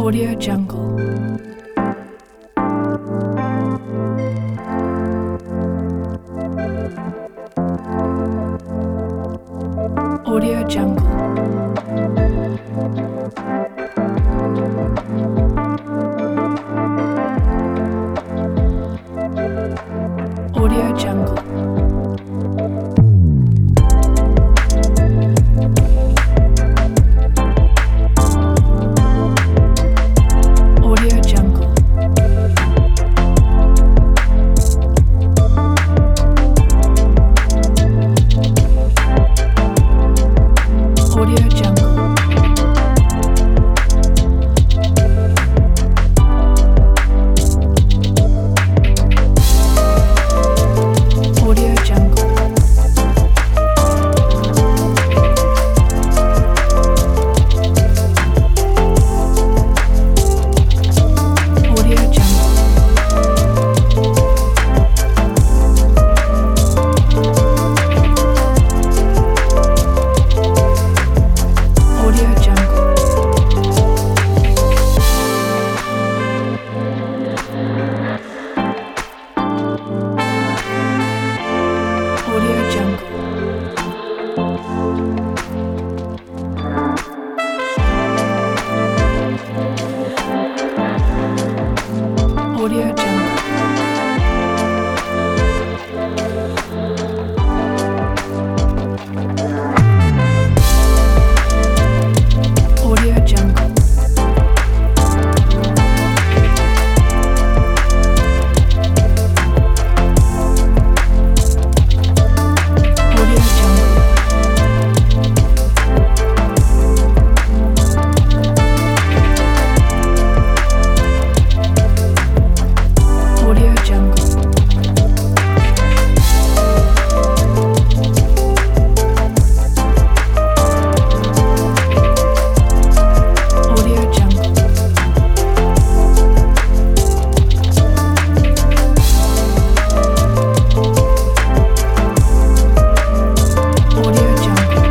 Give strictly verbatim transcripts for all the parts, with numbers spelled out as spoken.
Audio Jungle. Audio Jungle. Audio Jungle. Audio Jungle. Audio Jungle. Audio Jungle. Audio Jungle. Audio Jungle. Audio Jungle. Audio Jungle. Audio Jungle. Audio Jungle. Audio Jungle. Audio Jungle. Audio Jungle.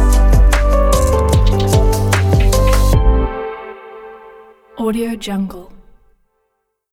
Audio Jungle.